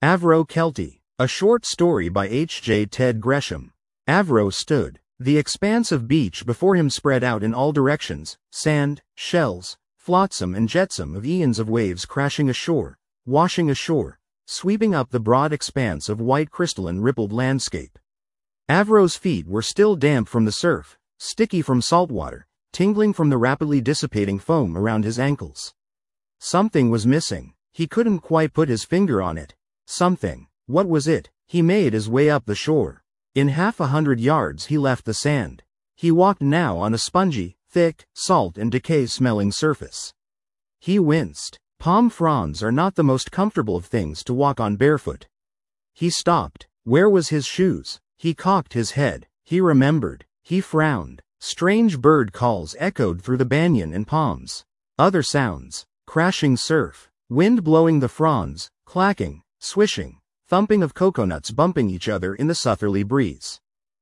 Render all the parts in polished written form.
Avro Kelty, a short story by H.J. Ted Gresham. Avro stood. The expanse of beach before him spread out in all directions, sand, shells, flotsam and jetsam of eons of waves crashing ashore, washing ashore, sweeping up the broad expanse of white crystalline rippled landscape. Avro's feet were still damp from the surf, sticky from salt water, tingling from the rapidly dissipating foam around his ankles. Something was missing. He couldn't quite put his finger on it. Something. What was it? He made his way up the shore. In 100 yards he left the sand. He walked now on a spongy, thick, salt and decay-smelling surface. He winced. Palm fronds are not the most comfortable of things to walk on barefoot. He stopped. Where was his shoes? He cocked his head. He remembered. He frowned. Strange bird calls echoed through the banyan and palms. Other sounds. Crashing surf. Wind blowing the fronds, clacking, swishing, thumping of coconuts bumping each other in the southerly breeze.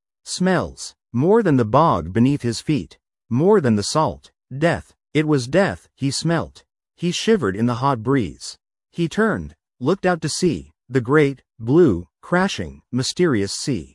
Smells. More than the bog beneath his feet. More than the salt. Death. It was death he smelt. He shivered in the hot breeze. He turned, looked out to sea, the great, blue, crashing, mysterious sea.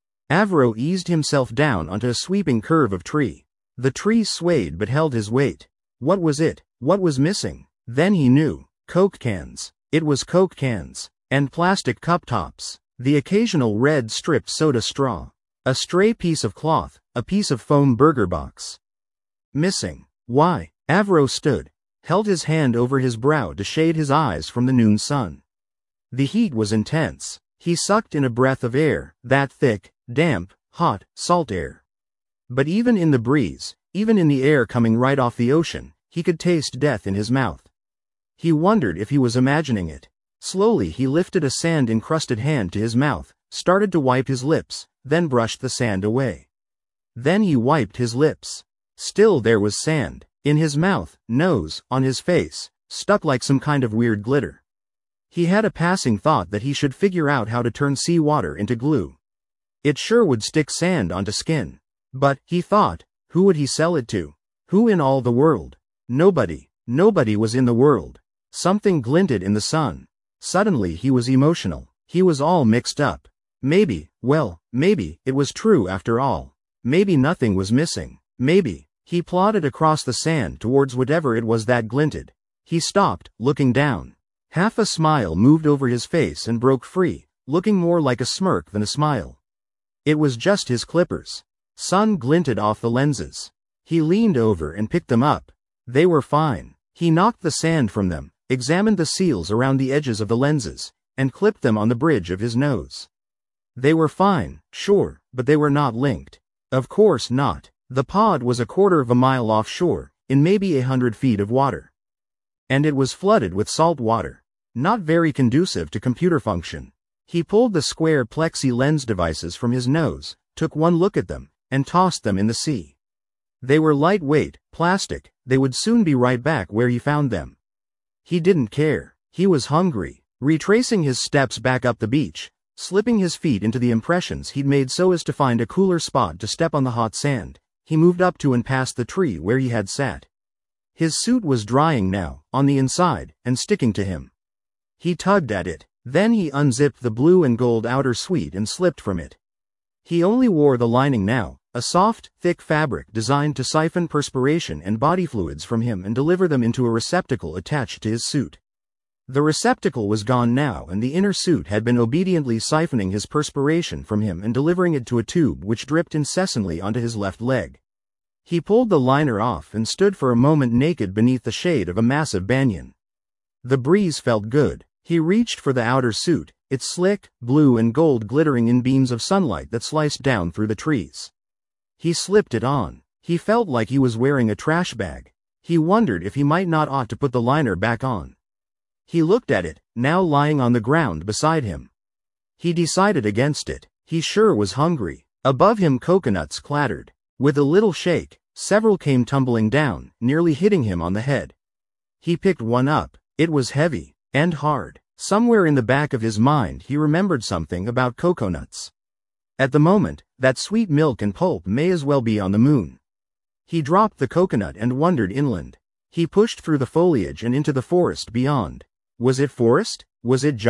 Avro eased himself down onto a sweeping curve of tree. The tree swayed but held his weight. What was it? What was missing? Then he knew. Coke cans. It was Coke cans. And plastic cup tops. The occasional red stripped soda straw. A stray piece of cloth, a piece of foam burger box. Missing. Why? Avro stood, held his hand over his brow to shade his eyes from the noon sun. The heat was intense. He sucked in a breath of air, that thick, damp, hot, salt air. But even in the breeze, even in the air coming right off the ocean, he could taste death in his mouth. He wondered if he was imagining it. Slowly he lifted a sand-encrusted hand to his mouth, started to wipe his lips, then brushed the sand away. Then he wiped his lips. Still there was sand. In his mouth, nose, on his face, stuck like some kind of weird glitter. He had a passing thought that he should figure out how to turn seawater into glue. It sure would stick sand onto skin. But, he thought, who would he sell it to? Who in all the world? Nobody. Nobody was in the world. Something glinted in the sun. Suddenly he was emotional. He was all mixed up. Maybe, well, maybe, it was true after all. Maybe nothing was missing. Maybe. He plodded across the sand towards whatever it was that glinted. He stopped, looking down. Half a smile moved over his face and broke free, looking more like a smirk than a smile. It was just his clippers. Sun glinted off the lenses. He leaned over and picked them up. They were fine. He knocked the sand from them, examined the seals around the edges of the lenses, and clipped them on the bridge of his nose. They were fine, sure, but they were not linked. Of course not. The pod was a quarter of a mile offshore, in maybe 100 feet of water. And it was flooded with salt water. Not very conducive to computer function. He pulled the square plexi lens devices from his nose, took one look at them, and tossed them in the sea. They were lightweight, plastic, they would soon be right back where he found them. He didn't care. He was hungry. Retracing his steps back up the beach, slipping his feet into the impressions he'd made so as to find a cooler spot to step on the hot sand, he moved up to and past the tree where he had sat. His suit was drying now, on the inside, and sticking to him. He tugged at it. Then he unzipped the blue and gold outer suite and slipped from it. He only wore the lining now, a soft, thick fabric designed to siphon perspiration and body fluids from him and deliver them into a receptacle attached to his suit. The receptacle was gone now and the inner suit had been obediently siphoning his perspiration from him and delivering it to a tube which dripped incessantly onto his left leg. He pulled the liner off and stood for a moment naked beneath the shade of a massive banyan. The breeze felt good. He reached for the outer suit, its slick, blue and gold glittering in beams of sunlight that sliced down through the trees. He slipped it on. He felt like he was wearing a trash bag. He wondered if he might not ought to put the liner back on. He looked at it, now lying on the ground beside him. He decided against it. He sure was hungry. Above him coconuts clattered. With a little shake, several came tumbling down, nearly hitting him on the head. He picked one up. It was heavy. And hard. Somewhere in the back of his mind he remembered something about coconuts. At the moment, that sweet milk and pulp may as well be on the moon. He dropped the coconut and wandered inland. He pushed through the foliage and into the forest beyond. Was it forest? Was it jungle?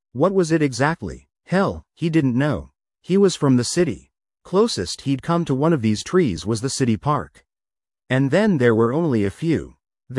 What was it exactly? Hell, he didn't know. He was from the city. Closest he'd come to one of these trees was the city park. And then there were only a few.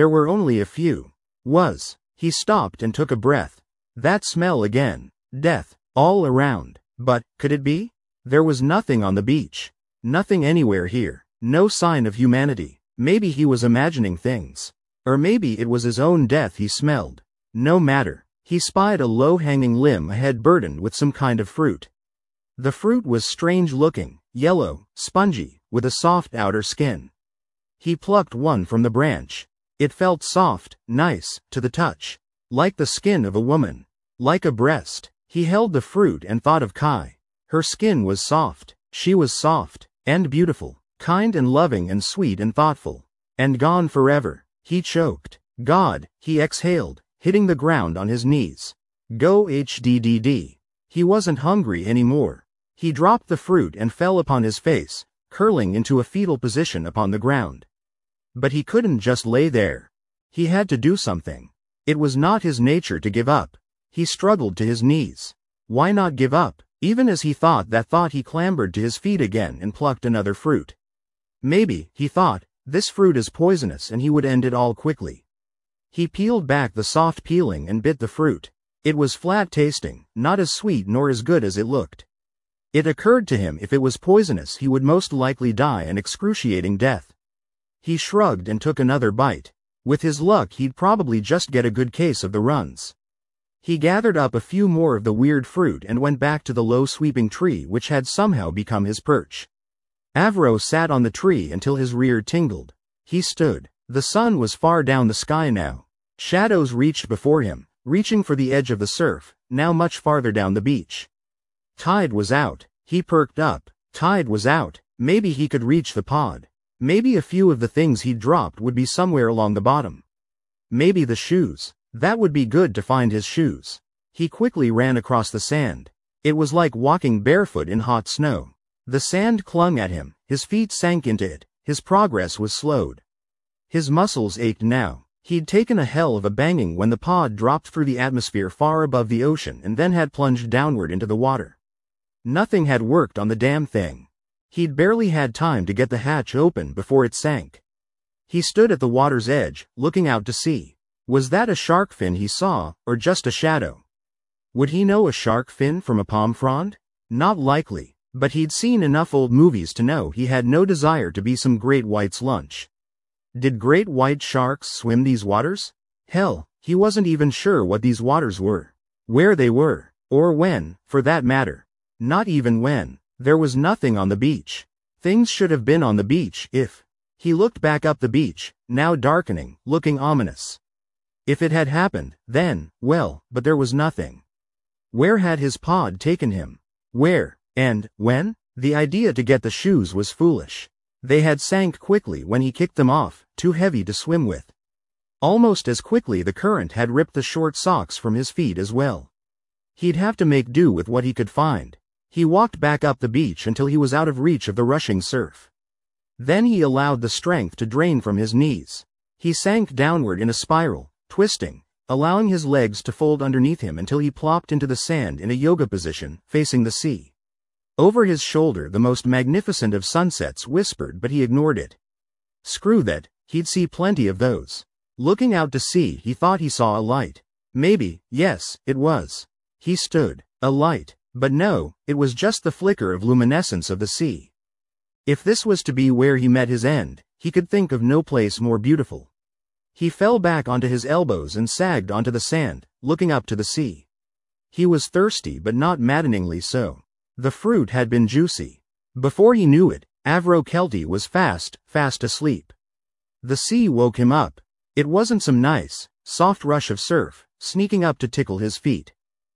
He stopped and took a breath. That smell again. Death, all around. But, could it be? There was nothing on the beach. Nothing anywhere here. No sign of humanity. Maybe he was imagining things. Or maybe it was his own death he smelled. No matter. He spied a low-hanging limb ahead burdened with some kind of fruit. The fruit was strange-looking, yellow, spongy, with a soft outer skin. He plucked one from the branch. It felt soft, nice, to the touch. Like the skin of a woman. Like a breast. He held the fruit and thought of Kai. Her skin was soft. She was soft, and beautiful, kind and loving and sweet and thoughtful. And gone forever. He choked. God, he exhaled, hitting the ground on his knees. Go HDDD. He wasn't hungry anymore. He dropped the fruit and fell upon his face, curling into a fetal position upon the ground. But he couldn't just lay there. He had to do something. It was not his nature to give up. He struggled to his knees. Why not give up? Even as he thought that thought, he clambered to his feet again and plucked another fruit. Maybe, he thought, this fruit is poisonous and he would end it all quickly. He peeled back the soft peeling and bit the fruit. It was flat tasting, not as sweet nor as good as it looked. It occurred to him if it was poisonous he would most likely die an excruciating death. He shrugged and took another bite. With his luck he'd probably just get a good case of the runs. He gathered up a few more of the weird fruit and went back to the low sweeping tree which had somehow become his perch. Avro sat on the tree until his rear tingled. He stood. The sun was far down the sky now. Shadows reached before him, reaching for the edge of the surf, now much farther down the beach. Tide was out. He perked up. Tide was out. Maybe he could reach the pod. Maybe a few of the things he'd dropped would be somewhere along the bottom. Maybe the shoes. That would be good to find his shoes. He quickly ran across the sand. It was like walking barefoot in hot snow. The sand clung at him, his feet sank into it, his progress was slowed. His muscles ached now. He'd taken a hell of a banging when the pod dropped through the atmosphere far above the ocean and then had plunged downward into the water. Nothing had worked on the damn thing. He'd barely had time to get the hatch open before it sank. He stood at the water's edge, looking out to sea. Was that a shark fin he saw, or just a shadow? Would he know a shark fin from a palm frond? Not likely, but he'd seen enough old movies to know he had no desire to be some great white's lunch. Did great white sharks swim these waters? Hell, he wasn't even sure what these waters were. Where they were, or when, for that matter. Not even when. There was nothing on the beach. Things should have been on the beach if... He looked back up the beach, now darkening, looking ominous. If it had happened, then, well, but there was nothing. Where had his pod taken him? Where, and, when? The idea to get the shoes was foolish. They had sank quickly when he kicked them off, too heavy to swim with. Almost as quickly the current had ripped the short socks from his feet as well. He'd have to make do with what he could find. He walked back up the beach until he was out of reach of the rushing surf. Then he allowed the strength to drain from his knees. He sank downward in a spiral, twisting, allowing his legs to fold underneath him until he plopped into the sand in a yoga position, facing the sea. Over his shoulder the most magnificent of sunsets whispered, but he ignored it. Screw that, he'd see plenty of those. Looking out to sea he thought he saw a light. Maybe, yes, it was. He stood. A light. But no, it was just the flicker of luminescence of the sea. If this was to be where he met his end, he could think of no place more beautiful. He fell back onto his elbows and sagged onto the sand, looking up to the sea. He was thirsty but not maddeningly so. The fruit had been juicy. Before he knew it, Avro Kelty was fast asleep. The sea woke him up. It wasn't some nice, soft rush of surf, sneaking up to tickle his feet.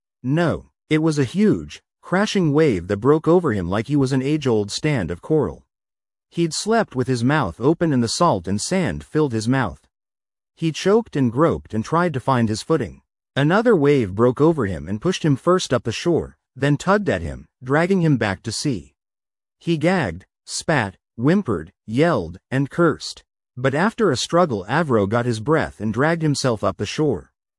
No, it was a huge, crashing wave that broke over him like he was an age-old stand of coral. He'd slept with his mouth open and the salt and sand filled his mouth. He choked and groped and tried to find his footing. Another wave broke over him and pushed him first up the shore, then tugged at him, dragging him back to sea. He gagged, spat, whimpered, yelled, and cursed. But after a struggle Avro got his breath and dragged himself up the shore.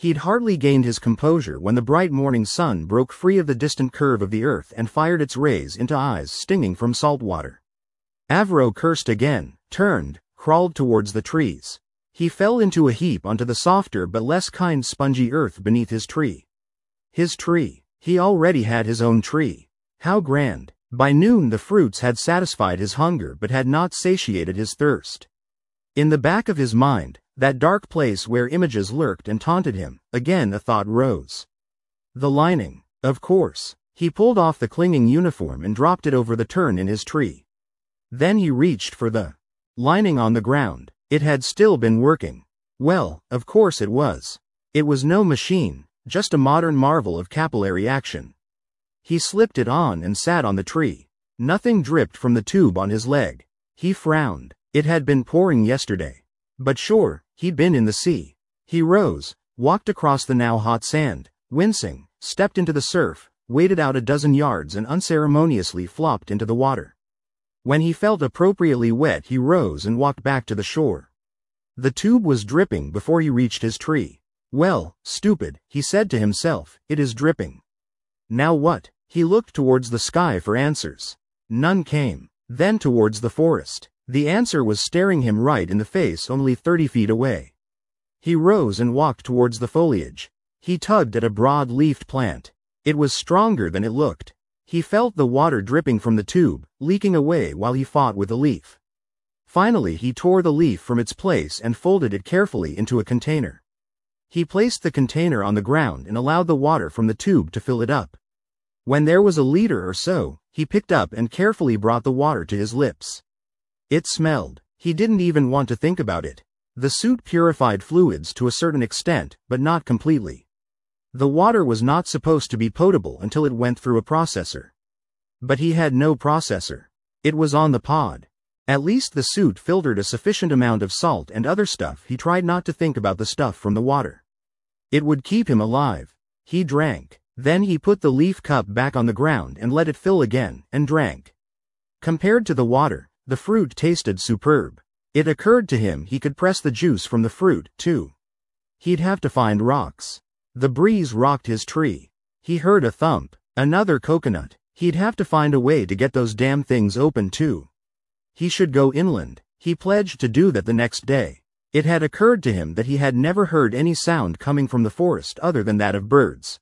He'd hardly gained his composure when the bright morning sun broke free of the distant curve of the earth and fired its rays into eyes stinging from salt water. Avro cursed again, turned, crawled towards the trees. He fell into a heap onto the softer but less kind spongy earth beneath his tree. His tree. He already had his own tree. How grand. By noon the fruits had satisfied his hunger but had not satiated his thirst. In the back of his mind, that dark place where images lurked and taunted him, again a thought rose. The lining. Of course. He pulled off the clinging uniform and dropped it over the turn in his tree. Then he reached for the lining on the ground. It had still been working. Well, of course it was. It was no machine, just a modern marvel of capillary action. He slipped it on and sat on the tree. Nothing dripped from the tube on his leg. He frowned. It had been pouring yesterday. But sure, he'd been in the sea. He rose, walked across the now hot sand, wincing, stepped into the surf, waded out a dozen yards and unceremoniously flopped into the water. When he felt appropriately wet he rose and walked back to the shore. The tube was dripping before he reached his tree. Well, stupid, he said to himself, it is dripping. Now what? He looked towards the sky for answers. None came. Then towards the forest. The answer was staring him right in the face only 30 feet away. He rose and walked towards the foliage. He tugged at a broad-leafed plant. It was stronger than it looked. He felt the water dripping from the tube, leaking away while he fought with the leaf. Finally he tore the leaf from its place and folded it carefully into a container. He placed the container on the ground and allowed the water from the tube to fill it up. When there was a liter or so, he picked up and carefully brought the water to his lips. It smelled. He didn't even want to think about it. The suit purified fluids to a certain extent, but not completely. The water was not supposed to be potable until it went through a processor. But he had no processor. It was on the pod. At least the suit filtered a sufficient amount of salt and other stuff. He tried not to think about the stuff from the water. It would keep him alive. He drank. Then he put the leaf cup back on the ground and let it fill again, and drank. Compared to the water, the fruit tasted superb. It occurred to him he could press the juice from the fruit, too. He'd have to find rocks. The breeze rocked his tree. He heard a thump. Another coconut. He'd have to find a way to get those damn things open, too. He should go inland. He pledged to do that the next day. It had occurred to him that he had never heard any sound coming from the forest other than that of birds.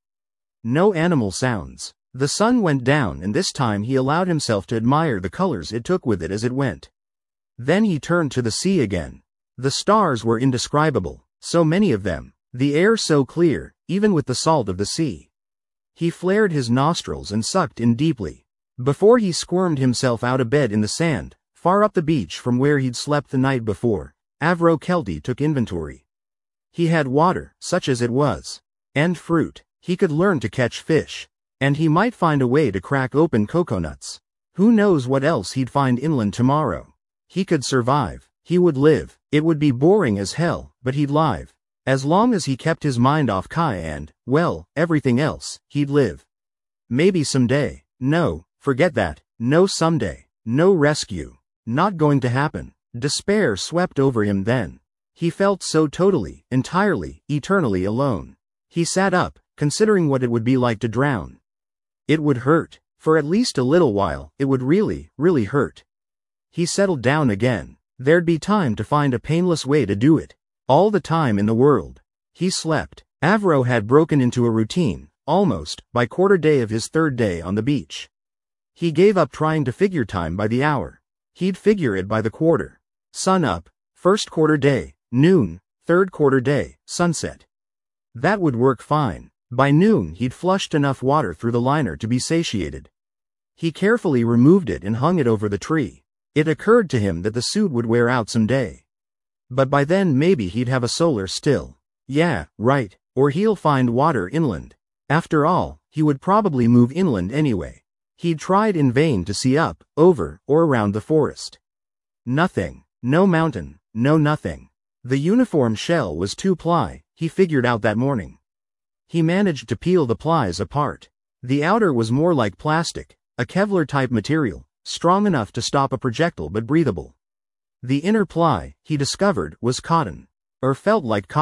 No animal sounds. The sun went down and this time he allowed himself to admire the colors it took with it as it went. Then he turned to the sea again. The stars were indescribable, so many of them, the air so clear, even with the salt of the sea. He flared his nostrils and sucked in deeply. Before he squirmed himself out of bed in the sand, far up the beach from where he'd slept the night before, Avro Kelty took inventory. He had water, such as it was. And fruit. He could learn to catch fish. And he might find a way to crack open coconuts. Who knows what else he'd find inland tomorrow. He could survive. He would live. It would be boring as hell, but he'd live. As long as he kept his mind off Kai and, well, everything else, he'd live. Maybe someday. No, forget that. No someday. No rescue. Not going to happen. Despair swept over him then. He felt so totally, entirely, eternally alone. He sat up, considering what it would be like to drown. It would hurt. For at least a little while, it would really, really hurt. He settled down again. There'd be time to find a painless way to do it. All the time in the world. He slept. Avro had broken into a routine, almost, by quarter day of his third day on the beach. He gave up trying to figure time by the hour. He'd figure it by the quarter. Sun up, first quarter day, noon, third quarter day, sunset. That would work fine. By noon he'd flushed enough water through the liner to be satiated. He carefully removed it and hung it over the tree. It occurred to him that the suit would wear out someday. But by then maybe he'd have a solar still. Yeah, right, or he'll find water inland. After all, he would probably move inland anyway. He'd tried in vain to see up, over, or around the forest. Nothing. No mountain, no nothing. The uniform shell was 2-ply, he figured out that morning. He managed to peel the plies apart. The outer was more like plastic, a Kevlar-type material, strong enough to stop a projectile but breathable. The inner ply, he discovered, was cotton. Or felt like cotton.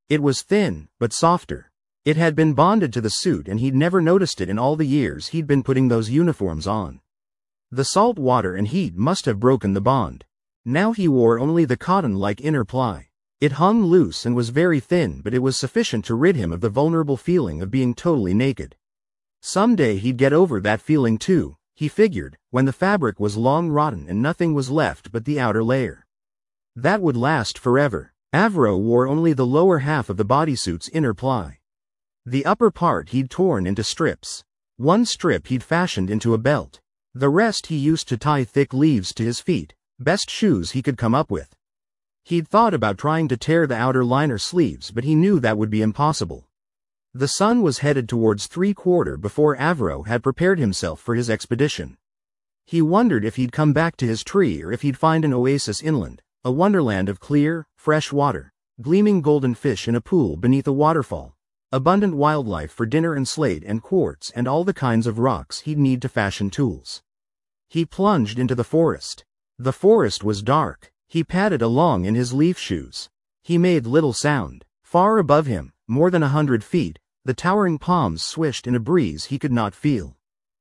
It was thin, but softer. It had been bonded to the suit and he'd never noticed it in all the years he'd been putting those uniforms on. The salt water and heat must have broken the bond. Now he wore only the cotton-like inner ply. It hung loose and was very thin, but it was sufficient to rid him of the vulnerable feeling of being totally naked. Someday he'd get over that feeling too, he figured, when the fabric was long rotten and nothing was left but the outer layer. That would last forever. Avro wore only the lower half of the bodysuit's inner ply. The upper part he'd torn into strips. One strip he'd fashioned into a belt. The rest he used to tie thick leaves to his feet, best shoes he could come up with. He'd thought about trying to tear the outer liner sleeves, but he knew that would be impossible. The sun was headed towards 3/4 before Avro had prepared himself for his expedition. He wondered if he'd come back to his tree or if he'd find an oasis inland, a wonderland of clear, fresh water, gleaming golden fish in a pool beneath a waterfall, abundant wildlife for dinner and slate and quartz and all the kinds of rocks he'd need to fashion tools. He plunged into the forest. The forest was dark. He padded along in his leaf shoes. He made little sound. Far above him, more than 100 feet, the towering palms swished in a breeze he could not feel.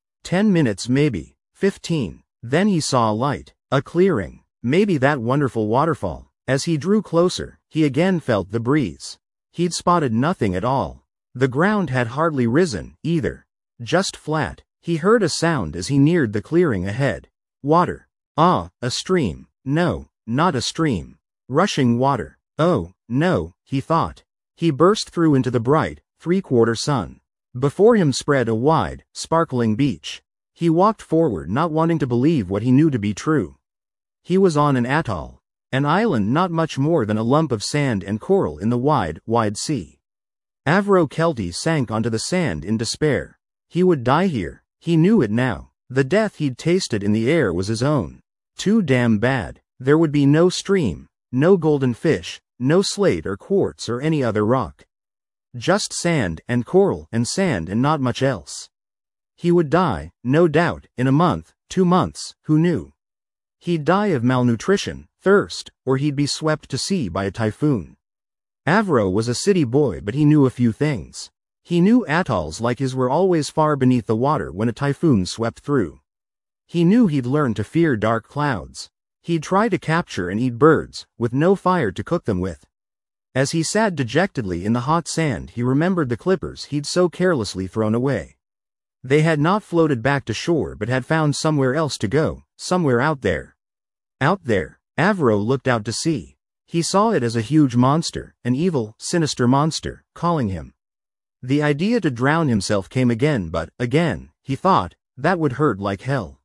10 minutes maybe, 15. Then he saw a light, a clearing, maybe that wonderful waterfall. As he drew closer, he again felt the breeze. He'd spotted nothing at all. The ground had hardly risen, either. Just flat. He heard a sound as he neared the clearing ahead. Water. Ah, a stream. No, not a stream. Rushing water. Oh, no, he thought. He burst through into the bright, 3/4 sun. Before him spread a wide, sparkling beach. He walked forward, not wanting to believe what he knew to be true. He was on an atoll. An island not much more than a lump of sand and coral in the wide, wide sea. Avro Kelty sank onto the sand in despair. He would die here. He knew it now. The death he'd tasted in the air was his own. Too damn bad. There would be no stream, no golden fish, no slate or quartz or any other rock. Just sand and coral and sand and not much else. He would die, no doubt, in a month, 2 months, who knew? He'd die of malnutrition, thirst, or he'd be swept to sea by a typhoon. Avro was a city boy, but he knew a few things. He knew atolls like his were always far beneath the water when a typhoon swept through. He knew he'd learn to fear dark clouds. He'd try to capture and eat birds, with no fire to cook them with. As he sat dejectedly in the hot sand, he remembered the clippers he'd so carelessly thrown away. They had not floated back to shore but had found somewhere else to go, somewhere out there. Out there. Avro looked out to sea. He saw it as a huge monster, an evil, sinister monster, calling him. The idea to drown himself came again, but, again, he thought, that would hurt like hell.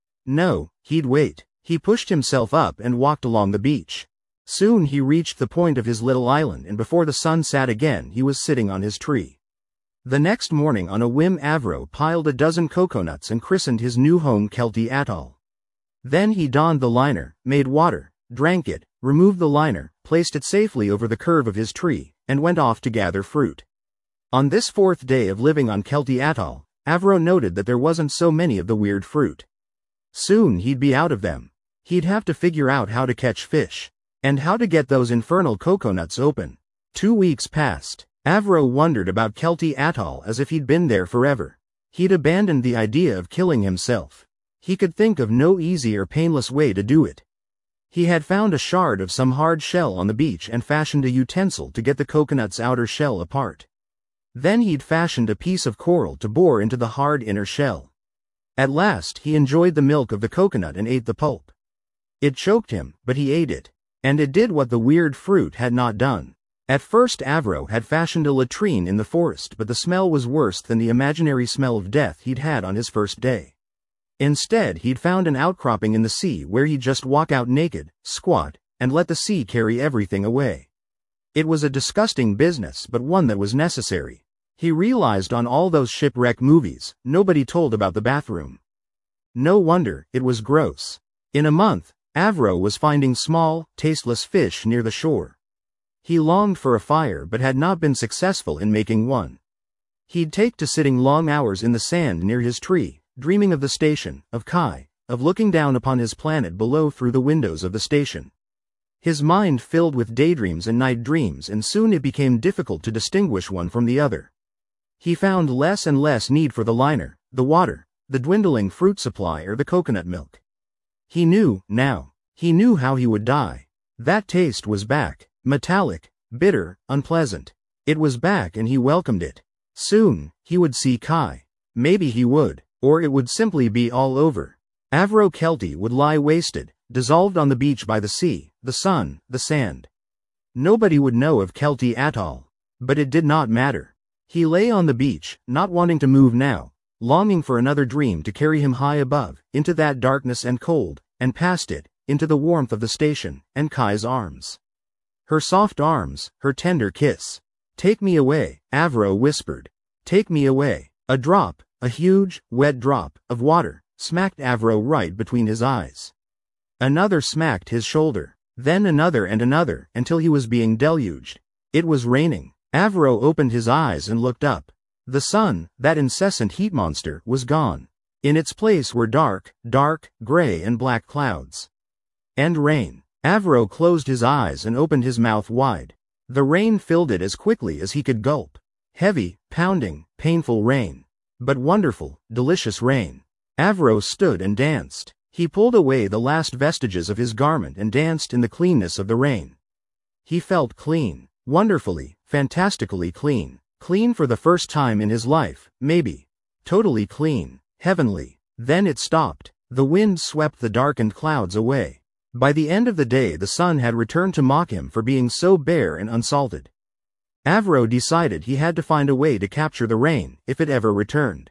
No, he'd wait. He pushed himself up and walked along the beach. Soon he reached the point of his little island, and before the sun set again he was sitting on his tree. The next morning on a whim Avro piled a dozen coconuts and christened his new home Kelty Atoll. Then he donned the liner, made water, drank it, removed the liner, placed it safely over the curve of his tree, and went off to gather fruit. On this 4th day of living on Kelty Atoll, Avro noted that there wasn't so many of the weird fruit. Soon he'd be out of them. He'd have to figure out how to catch fish. And how to get those infernal coconuts open. 2 weeks passed. Avro wondered about Kelty Atoll as if he'd been there forever. He'd abandoned the idea of killing himself. He could think of no easy or painless way to do it. He had found a shard of some hard shell on the beach and fashioned a utensil to get the coconut's outer shell apart. Then he'd fashioned a piece of coral to bore into the hard inner shell. At last he enjoyed the milk of the coconut and ate the pulp. It choked him, but he ate it. And it did what the weird fruit had not done. At first Avro had fashioned a latrine in the forest, but the smell was worse than the imaginary smell of death he'd had on his first day. Instead, he'd found an outcropping in the sea where he'd just walk out naked, squat, and let the sea carry everything away. It was a disgusting business, but one that was necessary. He realized on all those shipwreck movies, nobody told about the bathroom. No wonder, it was gross. In a month, Avro was finding small, tasteless fish near the shore. He longed for a fire but had not been successful in making one. He'd take to sitting long hours in the sand near his tree, dreaming of the station, of Kai, of looking down upon his planet below through the windows of the station. His mind filled with daydreams and night dreams, and soon it became difficult to distinguish one from the other. He found less and less need for the liner, the water, the dwindling fruit supply, or the coconut milk. He knew, now. He knew how he would die. That taste was back, metallic, bitter, unpleasant. It was back and he welcomed it. Soon, he would see Kai. Maybe he would, or it would simply be all over. Avro Kelty would lie wasted, dissolved on the beach by the sea, the sun, the sand. Nobody would know of Kelty Atoll. But it did not matter. He lay on the beach, not wanting to move now, longing for another dream to carry him high above, into that darkness and cold, and past it, into the warmth of the station, and Kai's arms. Her soft arms, her tender kiss. "Take me away," Avro whispered. "Take me away." A drop, a huge, wet drop, of water, smacked Avro right between his eyes. Another smacked his shoulder. Then another and another, until he was being deluged. It was raining. Avro opened his eyes and looked up. The sun, that incessant heat monster, was gone. In its place were dark, gray and black clouds. And rain. Avro closed his eyes and opened his mouth wide. The rain filled it as quickly as he could gulp. Heavy, pounding, painful rain. But wonderful, delicious rain. Avro stood and danced. He pulled away the last vestiges of his garment and danced in the cleanness of the rain. He felt clean. Wonderfully, fantastically clean. Clean for the first time in his life, maybe. Totally clean. Heavenly. Then it stopped. The wind swept the darkened clouds away. By the end of the day the sun had returned to mock him for being so bare and unsalted. Avro decided he had to find a way to capture the rain, if it ever returned.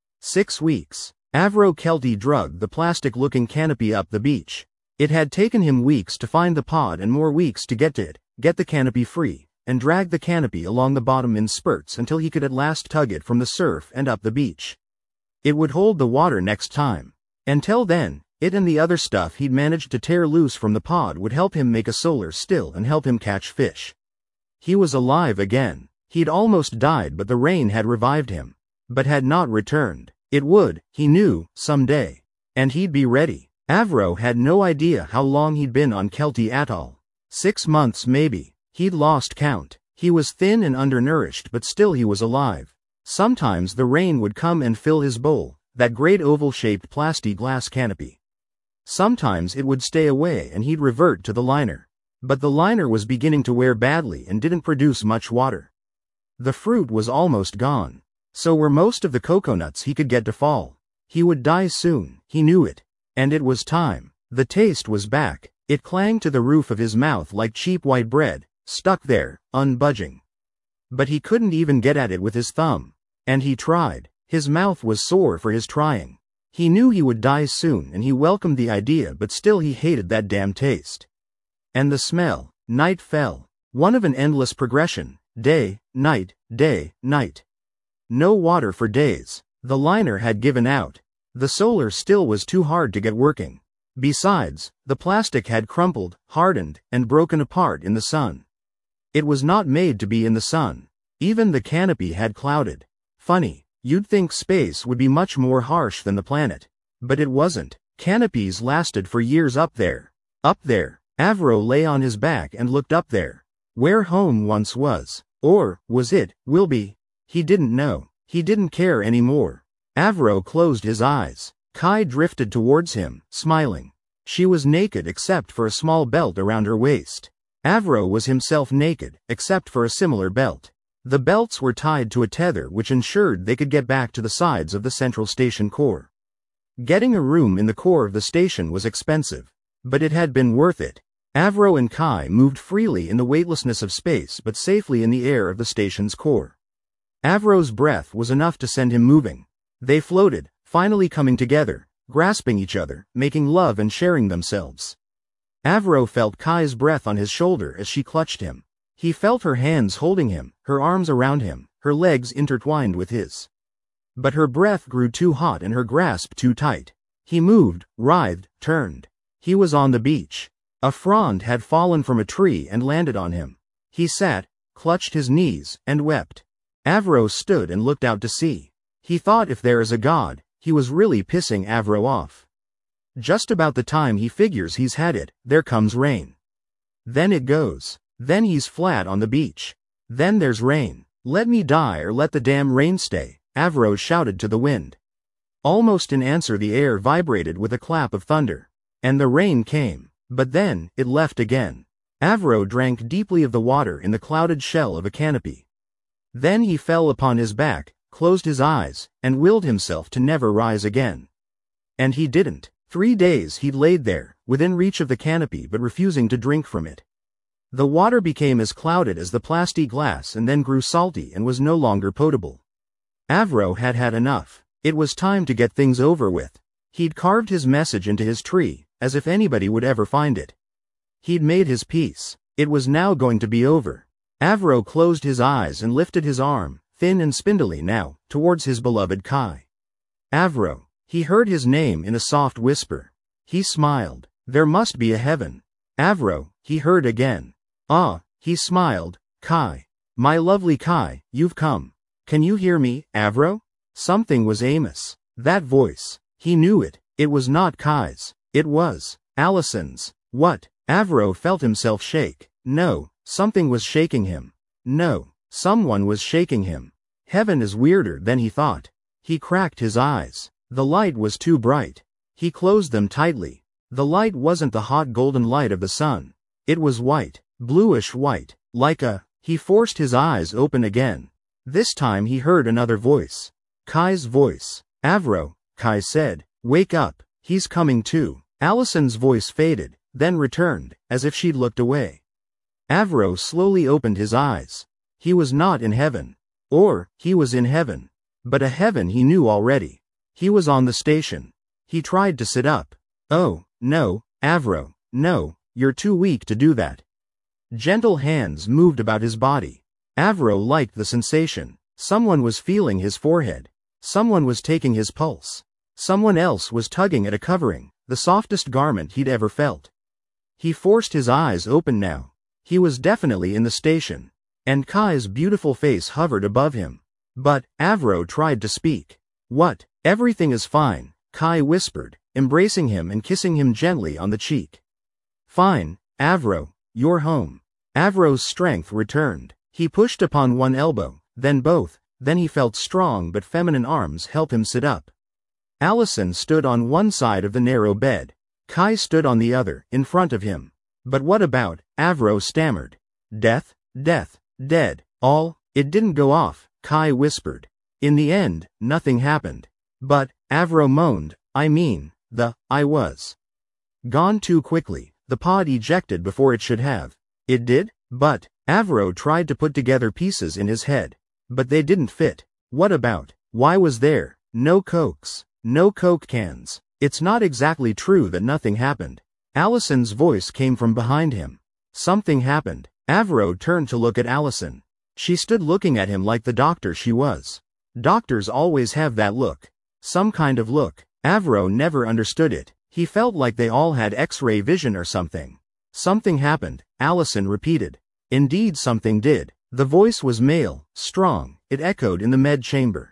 6 weeks. Avro Kelty dragged the plastic-looking canopy up the beach. It had taken him weeks to find the pod and more weeks to get to it, get the canopy free, and drag the canopy along the bottom in spurts until he could at last tug it from the surf and up the beach. It would hold the water next time. Until then, it and the other stuff he'd managed to tear loose from the pod would help him make a solar still and help him catch fish. He was alive again. He'd almost died, but the rain had revived him. But had not returned. It would, he knew, someday. And he'd be ready. Avro had no idea how long he'd been on Kelty Atoll. 6 months maybe. He'd lost count. He was thin and undernourished, but still he was alive. Sometimes the rain would come and fill his bowl, that great oval-shaped plasti-glass canopy. Sometimes it would stay away and he'd revert to the liner. But the liner was beginning to wear badly and didn't produce much water. The fruit was almost gone. So were most of the coconuts he could get to fall. He would die soon, he knew it. And it was time. The taste was back. It clanged to the roof of his mouth like cheap white bread, stuck there, unbudging. But he couldn't even get at it with his thumb. And he tried. His mouth was sore for his trying. He knew he would die soon and he welcomed the idea, but still he hated that damn taste. And the smell. Night fell. One of an endless progression. Day, night, day, night. No water for days. The liner had given out. The solar still was too hard to get working. Besides, the plastic had crumpled, hardened, and broken apart in the sun. It was not made to be in the sun. Even the canopy had clouded. Funny, you'd think space would be much more harsh than the planet. But it wasn't. Canopies lasted for years up there. Up there. Avro lay on his back and looked up there. Where home once was. Or, was it, will be? He didn't know. He didn't care anymore. Avro closed his eyes. Kai drifted towards him, smiling. She was naked except for a small belt around her waist. Avro was himself naked, except for a similar belt. The belts were tied to a tether which ensured they could get back to the sides of the central station core. Getting a room in the core of the station was expensive. But it had been worth it. Avro and Kai moved freely in the weightlessness of space but safely in the air of the station's core. Avro's breath was enough to send him moving. They floated, finally coming together, grasping each other, making love and sharing themselves. Avro felt Kai's breath on his shoulder as she clutched him. He felt her hands holding him, her arms around him, her legs intertwined with his. But her breath grew too hot and her grasp too tight. He moved, writhed, turned. He was on the beach. A frond had fallen from a tree and landed on him. He sat, clutched his knees, and wept. Avro stood and looked out to sea. He thought if there is a God, he was really pissing Avro off. Just about the time he figures he's had it, there comes rain. Then it goes. Then he's flat on the beach. Then there's rain. Let me die or let the damn rain stay, Avro shouted to the wind. Almost in answer the air vibrated with a clap of thunder. And the rain came. But then, it left again. Avro drank deeply of the water in the clouded shell of a canopy. Then he fell upon his back, closed his eyes, and willed himself to never rise again. And he didn't. 3 days he'd laid there, within reach of the canopy but refusing to drink from it. The water became as clouded as the plexiglass and then grew salty and was no longer potable. Avro had had enough. It was time to get things over with. He'd carved his message into his tree, as if anybody would ever find it. He'd made his peace. It was now going to be over. Avro closed his eyes and lifted his arm, thin and spindly now, towards his beloved Kai. Avro. He heard his name in a soft whisper. He smiled. There must be a heaven. Avro, he heard again. Ah, he smiled. Kai. My lovely Kai, you've come. Can you hear me, Avro? Something was amiss. That voice. He knew it. It was not Kai's. It was Allison's. What? Avro felt himself shake. No, something was shaking him. No, someone was shaking him. Heaven is weirder than he thought. He cracked his eyes. The light was too bright. He closed them tightly. The light wasn't the hot golden light of the sun. It was white, bluish white, like a... He forced his eyes open again. This time he heard another voice. Kai's voice. Avro, Kai said, wake up, he's coming too. Allison's voice faded, then returned, as if she'd looked away. Avro slowly opened his eyes. He was not in heaven. Or, he was in heaven. But a heaven he knew already. He was on the station. He tried to sit up. Oh, no, Avro, no, you're too weak to do that. Gentle hands moved about his body. Avro liked the sensation. Someone was feeling his forehead. Someone was taking his pulse. Someone else was tugging at a covering, the softest garment he'd ever felt. He forced his eyes open now. He was definitely in the station. And Kai's beautiful face hovered above him. But, Avro tried to speak. What? Everything is fine, Kai whispered, embracing him and kissing him gently on the cheek. Fine, Avro, you're home. Avro's strength returned. He pushed upon one elbow, then both, then he felt strong but feminine arms help him sit up. Allison stood on one side of the narrow bed. Kai stood on the other, in front of him. But what about, Avro stammered. Death, death, dead, all, it didn't go off, Kai whispered. In the end, nothing happened. But, Avro moaned, I was gone too quickly, the pod ejected before it should have. It did? But, Avro tried to put together pieces in his head. But they didn't fit. What about? Why was there no Cokes? No Coke cans. It's not exactly true that nothing happened. Allison's voice came from behind him. Something happened. Avro turned to look at Allison. She stood looking at him like the doctor she was. Doctors always have that look. Some kind of look. Avro never understood it. He felt like they all had X-ray vision or something. Something happened, Allison repeated. Indeed something did. The voice was male, strong, it echoed in the med chamber.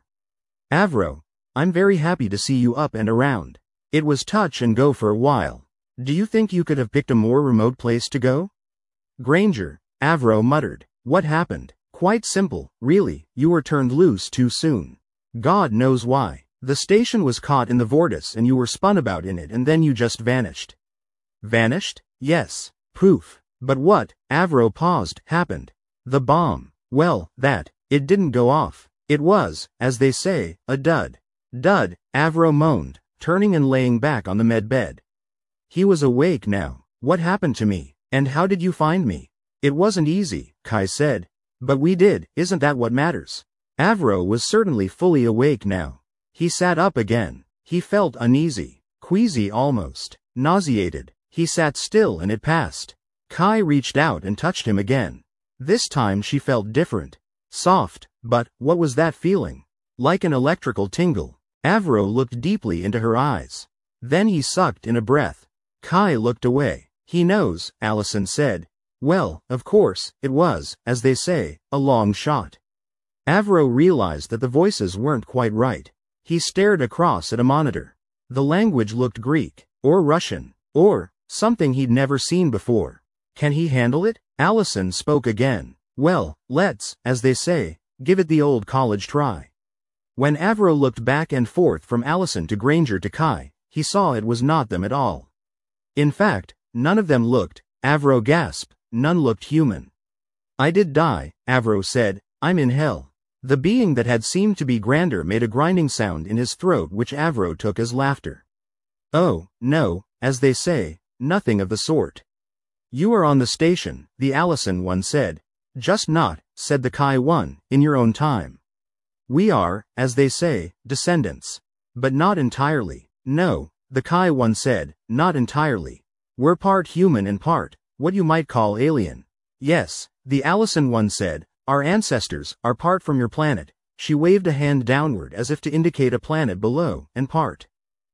Avro, I'm very happy to see you up and around. It was touch and go for a while. Do you think you could have picked a more remote place to go? Granger, Avro muttered. What happened? Quite simple, really, you were turned loose too soon. God knows why. The station was caught in the vortex and you were spun about in it and then you just vanished. Vanished? Yes. Poof. But what, Avro paused, happened? The bomb. Well, it didn't go off. It was, as they say, a dud. Dud, Avro moaned, turning and laying back on the med bed. He was awake now. What happened to me? And how did you find me? It wasn't easy, Kai said. But we did, isn't that what matters? Avro was certainly fully awake now. He sat up again. He felt uneasy, queasy almost, nauseated. He sat still and it passed. Kai reached out and touched him again. This time she felt different. Soft, but, what was that feeling? Like an electrical tingle. Avro looked deeply into her eyes. Then he sucked in a breath. Kai looked away. He knows, Allison said. Well, of course, it was, as they say, a long shot. Avro realized that the voices weren't quite right. He stared across at a monitor. The language looked Greek, or Russian, or something he'd never seen before. Can he handle it? Allison spoke again. Well, let's, as they say, give it the old college try. When Avro looked back and forth from Allison to Granger to Kai, he saw it was not them at all. In fact, none of them looked, Avro gasped, none looked human. I did die, Avro said, I'm in hell. The being that had seemed to be Granger made a grinding sound in his throat which Avro took as laughter. Oh, no, as they say, nothing of the sort. You are on the station, the Allison one said. Just not, said the Kai one, in your own time. We are, as they say, descendants. But not entirely. No, the Kai one said, not entirely. We're part human and part, what you might call alien. Yes, the Allison one said, our ancestors are part from your planet. She waved a hand downward as if to indicate a planet below, and part.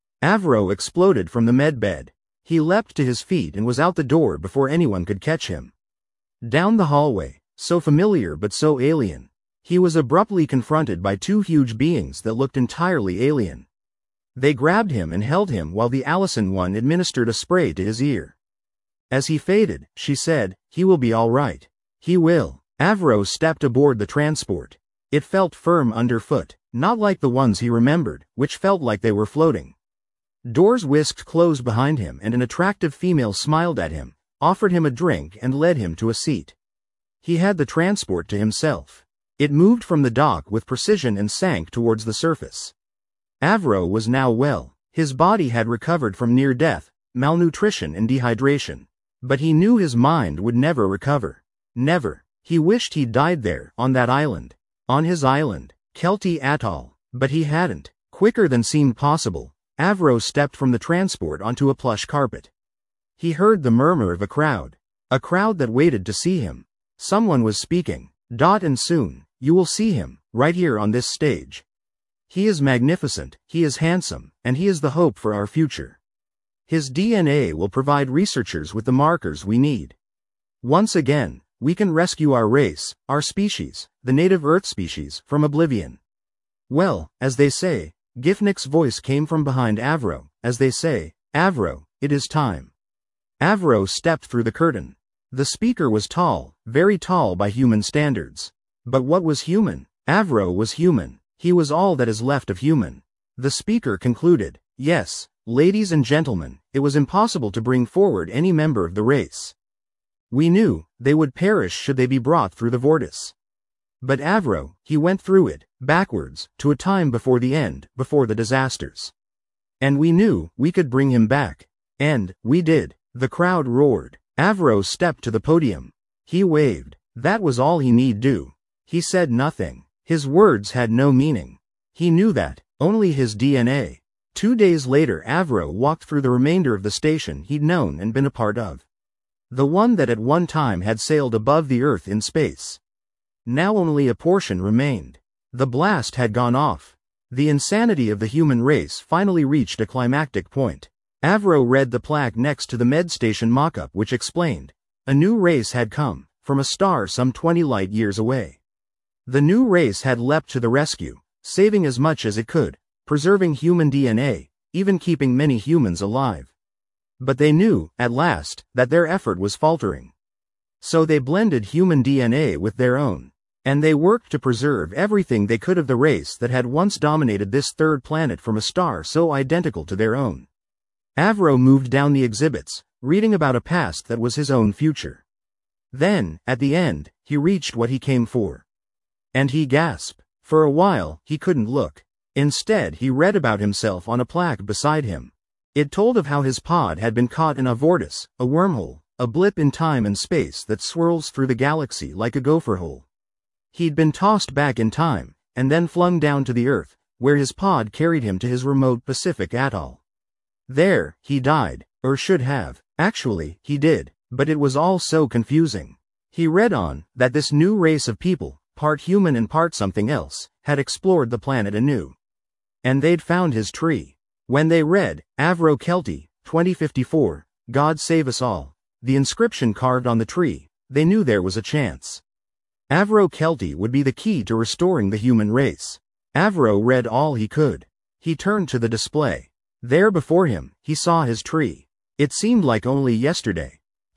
Avro exploded from the medbed. He leapt to his feet and was out the door before anyone could catch him. Down the hallway, so familiar but so alien, he was abruptly confronted by two huge beings that looked entirely alien. They grabbed him and held him while the Allison one administered a spray to his ear. As he faded, she said, he will be all right. He will. Avro stepped aboard the transport. It felt firm underfoot, not like the ones he remembered, which felt like they were floating. Doors whisked closed behind him and an attractive female smiled at him, offered him a drink and led him to a seat. He had the transport to himself. It moved from the dock with precision and sank towards the surface. Avro was now well. His body had recovered from near death, malnutrition and dehydration. But he knew his mind would never recover. Never. He wished he'd died there, on that island. On his island, Kelty Atoll. But he hadn't. Quicker than seemed possible, Avro stepped from the transport onto a plush carpet. He heard the murmur of a crowd that waited to see him. Someone was speaking. And soon, you will see him, right here on this stage. He is magnificent, he is handsome, and he is the hope for our future. His DNA will provide researchers with the markers we need. Once again, we can rescue our race, our species, the native Earth species, from oblivion. Well, as they say, Gifnik's voice came from behind Avro, as they say, Avro, it is time. Avro stepped through the curtain. The speaker was tall, very tall by human standards. But what was human? Avro was human. He was all that is left of human. The speaker concluded, yes, ladies and gentlemen, it was impossible to bring forward any member of the race. We knew, they would perish should they be brought through the vortice. But Avro, he went through it, backwards, to a time before the end, before the disasters. And we knew, we could bring him back. And, we did. The crowd roared. Avro stepped to the podium. He waved. That was all he need do. He said nothing. His words had no meaning. He knew that, only his DNA. 2 days later Avro walked through the remainder of the station he'd known and been a part of. The one that at one time had sailed above the Earth in space. Now only a portion remained. The blast had gone off. The insanity of the human race finally reached a climactic point. Avro read the plaque next to the med station mock-up which explained, a new race had come, from a star some 20 light years away. The new race had leapt to the rescue, saving as much as it could, preserving human DNA, even keeping many humans alive. But they knew, at last, that their effort was faltering. So they blended human DNA with their own. And they worked to preserve everything they could of the race that had once dominated this third planet from a star so identical to their own. Avro moved down the exhibits, reading about a past that was his own future. Then, at the end, he reached what he came for. And he gasped. For a while, he couldn't look. Instead, he read about himself on a plaque beside him. It told of how his pod had been caught in a vortice, a wormhole, a blip in time and space that swirls through the galaxy like a gopher hole. He'd been tossed back in time, and then flung down to the Earth, where his pod carried him to his remote Pacific atoll. There, he died, or should have. Actually, he did, but it was all so confusing. He read on, that this new race of people, part human and part something else, had explored the planet anew. And they'd found his tree. When they read, Avro Kelty, 2054, God save us all, the inscription carved on the tree, they knew there was a chance. Avro Kelty would be the key to restoring the human race. Avro read all he could. He turned to the display. There before him, he saw his tree. It seemed like only yesterday.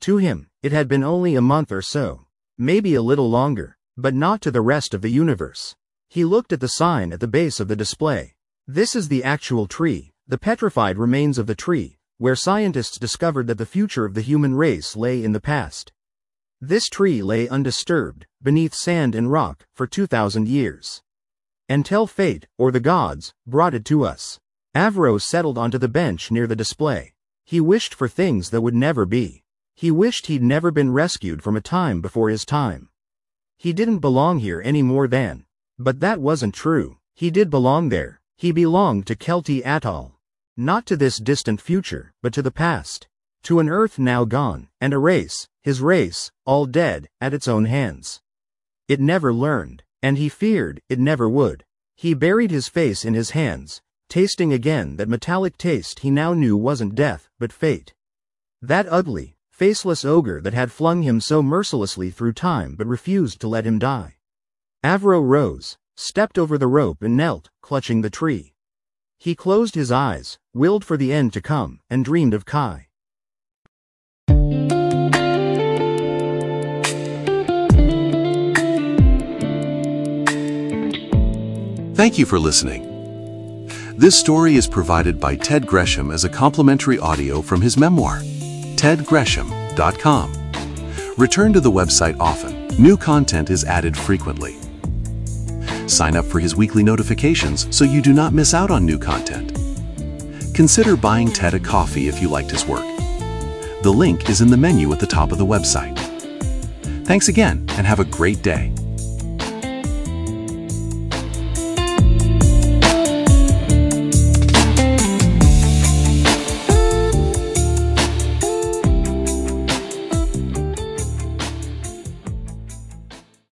To him, it had been only a month or so, maybe a little longer, but not to the rest of the universe. He looked at the sign at the base of the display. This is the actual tree, the petrified remains of the tree, where scientists discovered that the future of the human race lay in the past. This tree lay undisturbed, beneath sand and rock, for 2,000 years. Until fate, or the gods, brought it to us. Avro settled onto the bench near the display. He wished for things that would never be. He wished he'd never been rescued from a time before his time. He didn't belong here any more than. But that wasn't true. He did belong there. He belonged to Kelti Atoll. Not to this distant future, but to the past. To an Earth now gone, and a race, his race, all dead, at its own hands. It never learned, and he feared it never would. He buried his face in his hands, tasting again that metallic taste he now knew wasn't death, but fate. That ugly, faceless ogre that had flung him so mercilessly through time but refused to let him die. Avro rose, stepped over the rope and knelt, clutching the tree. He closed his eyes, willed for the end to come, and dreamed of Kai. Thank you for listening. This story is provided by Ted Gresham as a complimentary audio from his memoir, tedgresham.com. Return to the website often. New content is added frequently. Sign up for his weekly notifications so you do not miss out on new content. Consider buying Ted a coffee if you liked his work. The link is in the menu at the top of the website. Thanks again and have a great day.